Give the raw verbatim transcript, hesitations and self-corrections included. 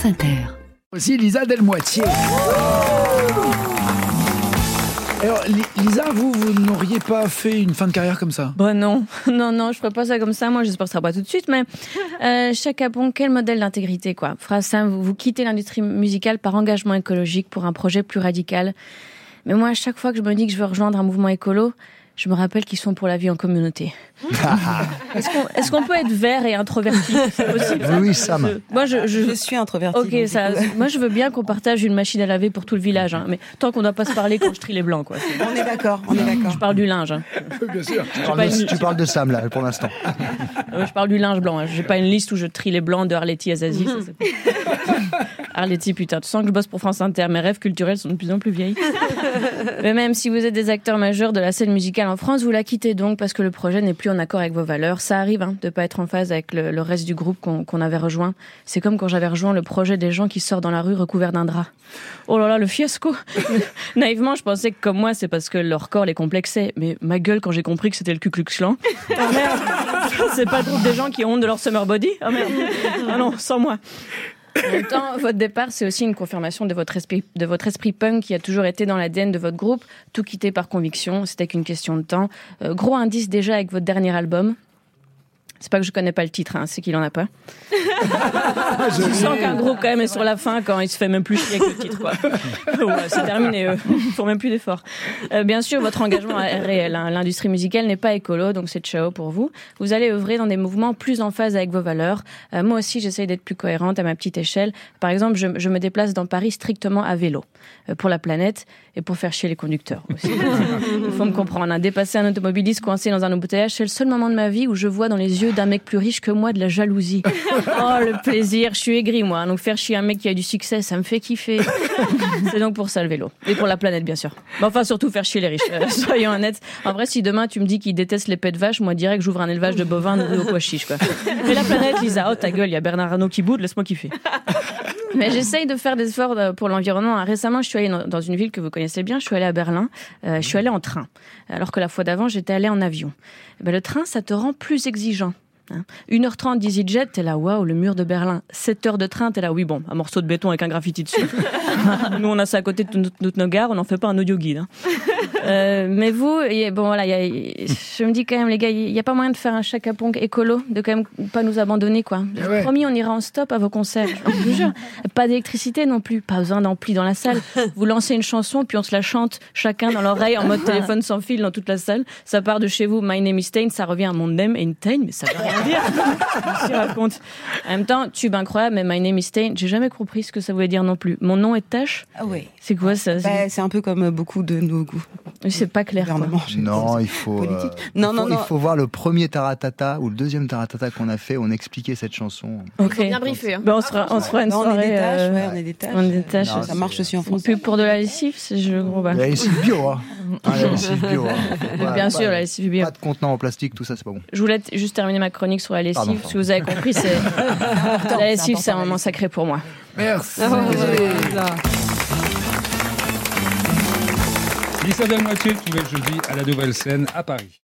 France Inter. Aussi Lisa Delmoitier. Alors Lisa, vous, vous n'auriez pas fait une fin de carrière comme ça? Bah non, non, non, je ferais pas ça comme ça. Moi, j'espère que ça sera pas tout de suite, mais euh, Chaka Ponk, quel modèle d'intégrité, quoi. Phrase simple, vous, vous quittez l'industrie musicale par engagement écologique pour un projet plus radical. Mais moi, à chaque fois que je me dis que je veux rejoindre un mouvement écolo, je me rappelle qu'ils sont pour la vie en communauté. Est-ce qu'on, est-ce qu'on peut être vert et introverti? C'est possible? Oui, oui, Sam. Moi, je, je... je suis introvertie. Ok, ça, moi, je veux bien qu'on partage une machine à laver pour tout le village, hein, mais tant qu'on ne doit pas se parler quand je trie les blancs, quoi. On est d'accord, on est d'accord. Je parle du linge. Hein. Bien sûr. Tu parles, de, une... tu parles de Sam, là, pour l'instant. Euh, je parle du linge blanc. Hein. J'ai pas une liste où je trie les blancs de Arletty à Zazie. Ça, c'est... Arletty, putain, tu sens que je bosse pour France Inter. Mes rêves culturels sont de plus en plus vieilles. Mais même si vous êtes des acteurs majeurs de la scène musicale en France, vous la quittez donc parce que le projet n'est plus en accord avec vos valeurs. Ça arrive hein, de pas être en phase avec le, le reste du groupe qu'on, qu'on avait rejoint. C'est comme quand j'avais rejoint le projet des gens qui sortent dans la rue recouverts d'un drap. Oh là là, le fiasco. Naïvement, je pensais que comme moi, c'est parce que leur corps les complexait. Mais ma gueule, quand j'ai compris que c'était le Ku Klux Klan. Oh merde, c'est pas le groupe des gens qui ont honte de leur summer body. Oh merde. Ah non, sans moi. En même temps, votre départ, c'est aussi une confirmation de votre esprit, de votre esprit punk qui a toujours été dans l'A D N de votre groupe. Tout quitter par conviction, c'était qu'une question de temps. Euh, gros indice déjà avec votre dernier album. C'est pas que je connais pas le titre, hein, c'est qu'il en a pas. Je sens qu'un groupe quand même est sur la fin quand il se fait même plus chier avec le titre, quoi. Ouais, c'est terminé, eux. Ils font même plus d'efforts. Euh, bien sûr, votre engagement est réel. Hein. L'industrie musicale n'est pas écolo, donc c'est ciao pour vous. Vous allez œuvrer dans des mouvements plus en phase avec vos valeurs. Euh, moi aussi, j'essaye d'être plus cohérente à ma petite échelle. Par exemple, je, je me déplace dans Paris strictement à vélo, euh, pour la planète et pour faire chier les conducteurs aussi. Il faut me comprendre. Hein. Dépasser un automobiliste coincé dans un embouteillage, c'est le seul moment de ma vie où je vois dans les yeux d'un mec plus riche que moi de la jalousie. Oh, le plaisir, je suis aigrie moi. Donc faire chier un mec qui a du succès, ça me fait kiffer. C'est donc pour ça le vélo. Et pour la planète, bien sûr. Mais enfin, surtout faire chier les riches. Euh, soyons honnêtes. En vrai, si demain tu me dis qu'ils détestent les pets de vache, moi direct j'ouvre un élevage de bovins nourris au pois chiche, quoi. Mais la planète, Lisa, oh ta gueule, il y a Bernard Arnault qui boude, laisse-moi kiffer. Mais j'essaye de faire des efforts pour l'environnement. Récemment, je suis allée dans une ville que vous connaissez bien. Je suis allée à Berlin. Euh, je suis allée en train. Alors que la fois d'avant, j'étais allée en avion. Ben, le train, ça te rend plus exigeant. Hein. une heure trente d'EasyJet, t'es là, waouh, le mur de Berlin. sept heures de train, t'es là, oui, bon, un morceau de béton avec un graffiti dessus. Nous, on a ça à côté de toutes nos, nos gares, on n'en fait pas un audio guide. Hein. Euh, mais vous, y, bon, voilà, y a, y, je me dis quand même, les gars, il n'y a pas moyen de faire un Chaka Ponk écolo, de quand même pas nous abandonner, quoi. Ouais. Promis, on ira en stop à vos concerts. Je vous jure. Pas d'électricité non plus, pas besoin d'ampli dans la salle. Vous lancez une chanson, puis on se la chante chacun dans l'oreille en mode téléphone sans fil dans toute la salle. Ça part de chez vous, My Name is Tain, ça revient à mon name et Tain, mais ça veut rien dire. Je raconte. En même temps, tube incroyable, mais My Name is Tain, j'ai jamais compris ce que ça voulait dire non plus. Mon nom est Tache. Ah oui. C'est quoi ça? C'est... Bah, c'est un peu comme beaucoup de nos goûts. C'est pas clair. Non, il faut, euh, non, il, non, faut, non. il faut voir le premier Taratata ou le deuxième Taratata qu'on a fait. On expliquait cette chanson. Ok. Bien briefé. Hein. Ben on sera, on sera une non, soirée. On est des tâches, euh... ouais, on est des tâches. On est des tâches. Non, ça marche aussi en France. Une pub pour de la lessive, c'est je gros bas. La lessive bio, hein. Ah, la lessive bio. Hein. Bien Pas, sûr, la lessive bio. Pas de contenant en plastique, tout ça, c'est pas bon. Je voulais juste terminer ma chronique sur la lessive. Pardon, pardon. Si vous avez compris, c'est la lessive, c'est un moment sacré pour moi. Merci. Oh, ouais. Lisa Delmoitier tous les jeudis à la Nouvelle Scène à Paris.